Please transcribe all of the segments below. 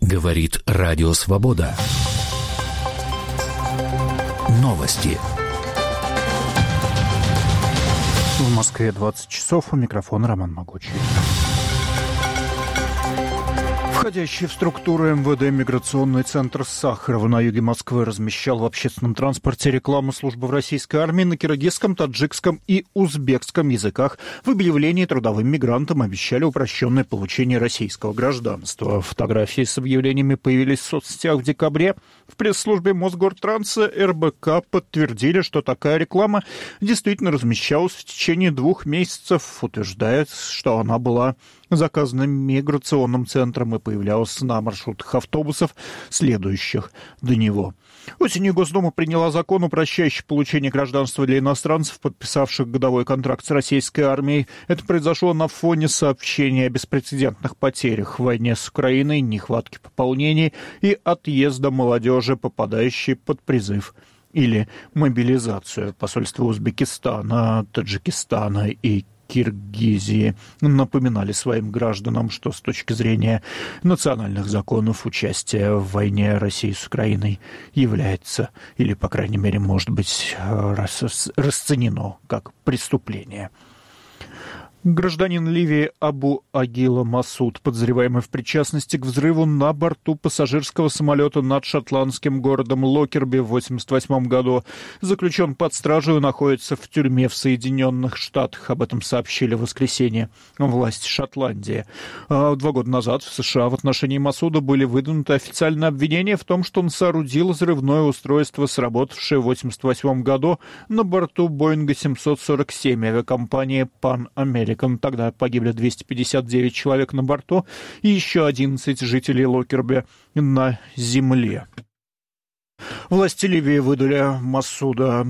Говорит Радио Свобода. Новости. В Москве 20 часов. У микрофона Роман Могучий. Входящий в структуру МВД миграционный центр Сахарова на юге Москвы размещал в общественном транспорте рекламу службы в российской армии на киргизском, таджикском и узбекском языках. В объявлении трудовым мигрантам обещали упрощенное получение российского гражданства. Фотографии с объявлениями появились в соцсетях в декабре. В пресс-службе Мосгортранса РБК подтвердили, что такая реклама действительно размещалась в течение 2 месяцев. Утверждается, что она была заказана миграционным центром и появлялась на маршрутах автобусов, следующих до него. Осенью Госдума приняла закон, упрощающий получение гражданства для иностранцев, подписавших годовой контракт с российской армией. Это произошло на фоне сообщений о беспрецедентных потерях в войне с Украиной, нехватке пополнений и отъезда молодежи, попадающей под призыв или мобилизацию. Посольства Узбекистана, Таджикистана и Киргизии напоминали своим гражданам, что с точки зрения национальных законов участие в войне России с Украиной является, или, по крайней мере, может быть расценено как преступление. Гражданин Ливии Абу Агила Масуд, подозреваемый в причастности к взрыву на борту пассажирского самолета над шотландским городом Локерби в 1988 году, заключен под стражу и находится в тюрьме в Соединенных Штатах. Об этом сообщили в воскресенье власти Шотландии. 2 года назад в США в отношении Масуда были выдвинуты официальные обвинения в том, что он соорудил взрывное устройство, сработавшее в 1988 году на борту Боинга 747 авиакомпании Pan American. Тогда погибли 259 человек на борту и еще 11 жителей Локерби на земле. Власти Ливии выдали Масуда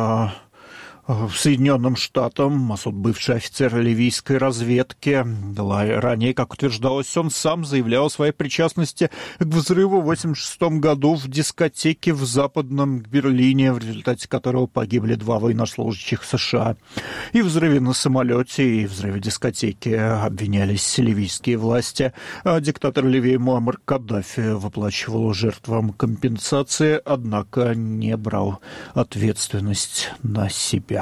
Соединенным Штатам. Масуд, бывший офицер ливийской разведки. Ранее, как утверждалось, он сам заявлял о своей причастности к взрыву в 1986 году в дискотеке в Западном Берлине, в результате которого погибли 2 военнослужащих США. И в взрыве на самолете, и в взрыве дискотеки обвинялись ливийские власти. Диктатор Ливии Муаммар Каддафи выплачивал жертвам компенсации, однако не брал ответственность на себя.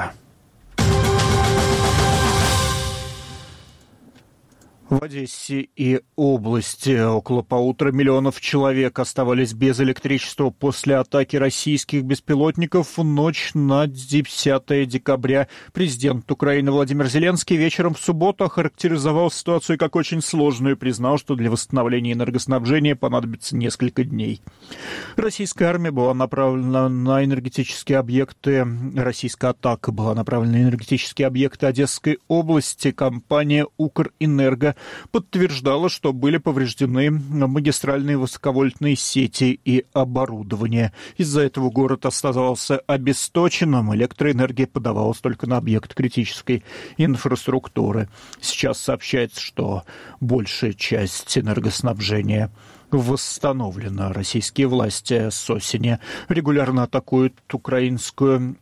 В Одессе и области около 1,5 миллиона человек оставались без электричества после атаки российских беспилотников в ночь на 10 декабря. Президент Украины Владимир Зеленский вечером в субботу охарактеризовал ситуацию как очень сложную и признал, что для восстановления энергоснабжения понадобится несколько дней. Российская армия была направлена на энергетические объекты, российская атака была направлена на энергетические объекты Одесской области. Компания «Укрэнерго» подтверждала, что были повреждены магистральные высоковольтные сети и оборудование. Из-за этого город оставался обесточенным, электроэнергия подавалась только на объект критической инфраструктуры. Сейчас сообщается, что большая часть энергоснабжения восстановлена. Российские власти с осени регулярно атакуют украинскую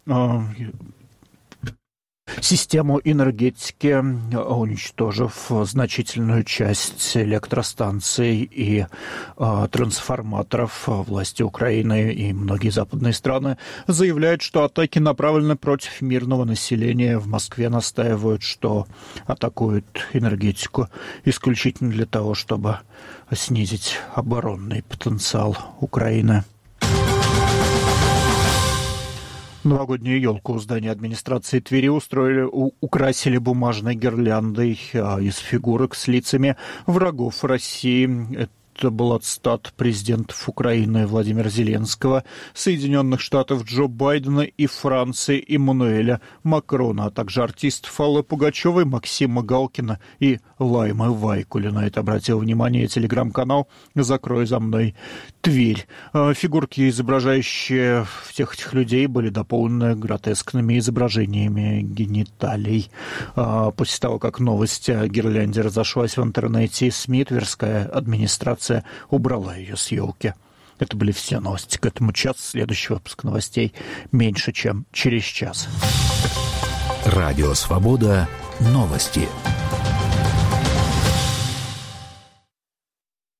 систему энергетики, уничтожив значительную часть электростанций и трансформаторов. Власти Украины и многие западные страны заявляют, что атаки направлены против мирного населения. В Москве настаивают, что атакуют энергетику исключительно для того, чтобы снизить оборонный потенциал Украины. Новогоднюю елку у здания администрации Твери украсили бумажной гирляндой из фигурок с лицами врагов России. Это был аттестат президентов Украины Владимира Зеленского, Соединенных Штатов Джо Байдена и Франции Эммануэля Макрона, а также артистов Аллы Пугачевой, Максима Галкина и Лаймы Вайкули. На это обратил внимание телеграм-канал «Закрой за мной Тверь». Фигурки, изображающие всех этих людей, были дополнены гротескными изображениями гениталий. После того, как новость о гирлянде разошлась в интернете и СМИ, Тверская администрация убрала ее с елки. Это были все новости к этому часу. Следующий выпуск новостей меньше, чем через час. Радио «Свобода». Новости.